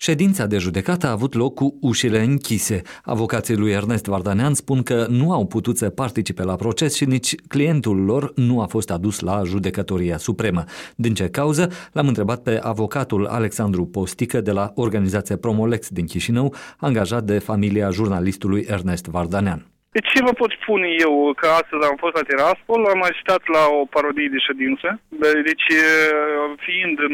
Ședința de judecată a avut loc cu ușile închise. Avocații lui Ernest Vardanean spun că nu au putut să participe la proces și nici clientul lor nu a fost adus la Judecătoria Supremă. Din ce cauză? L-am întrebat pe avocatul Alexandru Postică de la organizația Promolex din Chișinău, angajat de familia jurnalistului Ernest Vardanean. Deci ce vă pot spune eu? Că astăzi am fost la Tiraspol, am asistat la o parodie de ședință. Deci, fiind în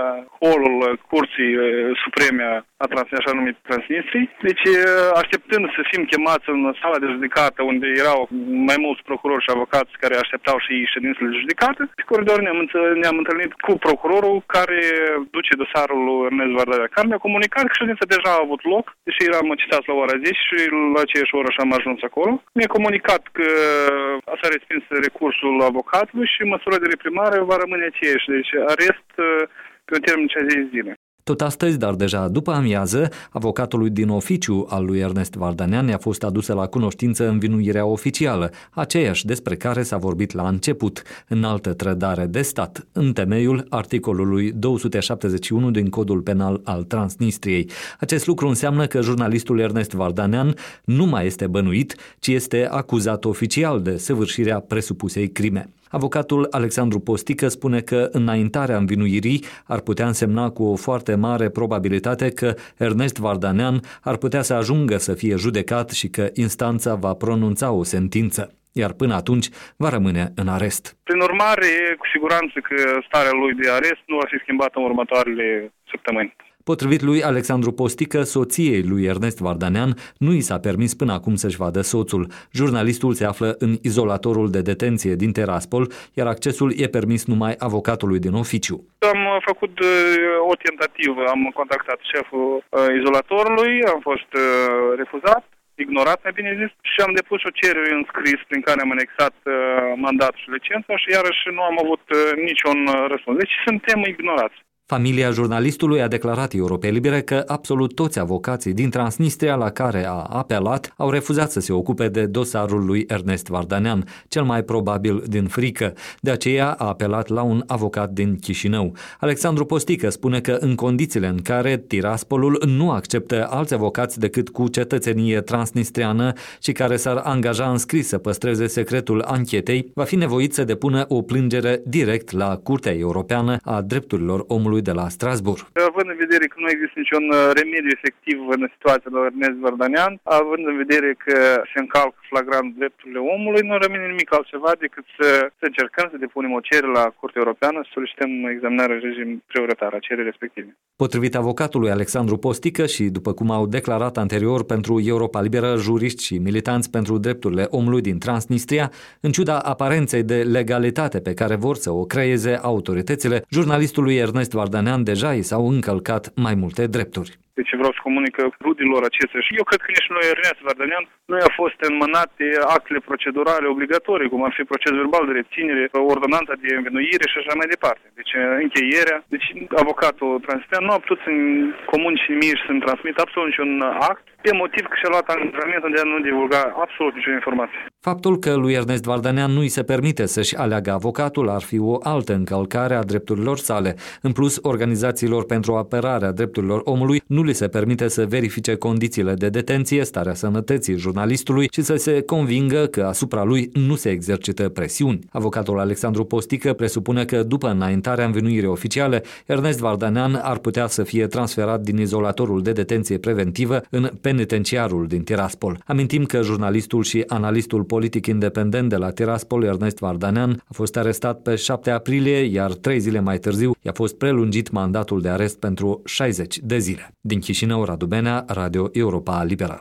holul Curții Supreme a așa numit Transnistriei, deci așteptând să fim chemați în sala de judecată, unde erau mai mulți procurori și avocați care așteptau și ei ședințele de judecată, pe coridor ne-am întâlnit cu procurorul care duce dosarul lui Ernest Vardanean, care ne-a comunicat că ședința deja a avut loc, deși eram citați la ora 10 și la aceeași oră și am ajuns acolo. Mi-a comunicat că s-a respins recursul avocatului și măsura de reprimare va rămâne aceeași, deci arest pe un termen de 60 zile. Tot astăzi, dar deja după amiază, avocatului din oficiu al lui Ernest Vardanean i-a fost adusă la cunoștință învinuirea oficială, aceeași despre care s-a vorbit la început, înaltă trădare de stat, în temeiul articolului 271 din Codul Penal al Transnistriei. Acest lucru înseamnă că jurnalistul Ernest Vardanean nu mai este bănuit, ci este acuzat oficial de săvârșirea presupusei crime. Avocatul Alexandru Postică spune că înaintarea învinuirii ar putea însemna cu o foarte mare probabilitate că Ernest Vardanean ar putea să ajungă să fie judecat și că instanța va pronunța o sentință, iar până atunci va rămâne în arest. Prin urmare, cu siguranță că starea lui de arest nu va fi schimbată în următoarele săptămâni. Potrivit lui Alexandru Postică, soției lui Ernest Vardanean nu i s-a permis până acum să-și vadă soțul. Jurnalistul se află în izolatorul de detenție din Tiraspol, iar accesul e permis numai avocatului din oficiu. Am făcut o tentativă, am contactat șeful izolatorului, am fost refuzat, ignorat, mai bine zis, și am depus o cerere în scris prin care am anexat mandatul și licența și iarăși nu am avut niciun răspuns. Deci suntem ignorați. Familia jurnalistului a declarat Europei Libere că absolut toți avocații din Transnistria la care a apelat au refuzat să se ocupe de dosarul lui Ernest Vardanean, cel mai probabil din frică. De aceea a apelat la un avocat din Chișinău. Alexandru Postică spune că în condițiile în care Tiraspolul nu acceptă alți avocați decât cu cetățenie transnistriană și care s-ar angaja în scris să păstreze secretul anchetei, va fi nevoit să depună o plângere direct la Curtea Europeană a Drepturilor Omului de la Strasbourg. Având în vedere că nu există niciun remediu efectiv în situația lui Ernest Vardanean, având în vedere că se încalcă flagrant drepturile omului, nu rămâne nimic altceva decât să încercăm să depunem o cerere la Curtea Europeană, să solicităm examinarea în regim prioritar a cererii respective. Potrivit avocatului Alexandru Postică și după cum au declarat anterior pentru Europa Liberă juriști și militanți pentru drepturile omului din Transnistria, în ciuda aparenței de legalitate pe care vor să o creeze autoritățile, jurnalistului Ernest Vardanean deja i s-au încălcat mai multe drepturi. Deci vreau să comunică rudilor acestea și eu cred că nici lui Ernest Vardanean nu i-a fost înmânate actele procedurale obligatorii, cum ar fi proces verbal de reținere, ordonanța de învinuire și așa mai departe. Deci încheierea. Deci avocatul transnistrian nu a putut să comunice nimic și să-mi transmită absolut niciun act, pe motiv că și-a luat angajamentul de a nu divulga absolut nicio informație. Faptul că lui Ernest Vardanean nu îi se permite să-și aleagă avocatul ar fi o altă încălcare a drepturilor sale. În plus, organizațiilor pentru apărarea drepturilor omului nu li se permite să verifice condițiile de detenție, starea sănătății jurnalistului și să se convingă că asupra lui nu se exercită presiuni. Avocatul Alexandru Postică presupune că după înaintarea învinuirii oficiale, Ernest Vardanean ar putea să fie transferat din izolatorul de detenție preventivă în penitenciarul din Tiraspol. Amintim că jurnalistul și analistul politic independent de la Tiraspol, Ernest Vardanean, a fost arestat pe 7 aprilie, iar 3 zile mai târziu i-a fost prelungit mandatul de arest pentru 60 de zile. Din Chișinău, Radu Benea, Radio Europa Liberă.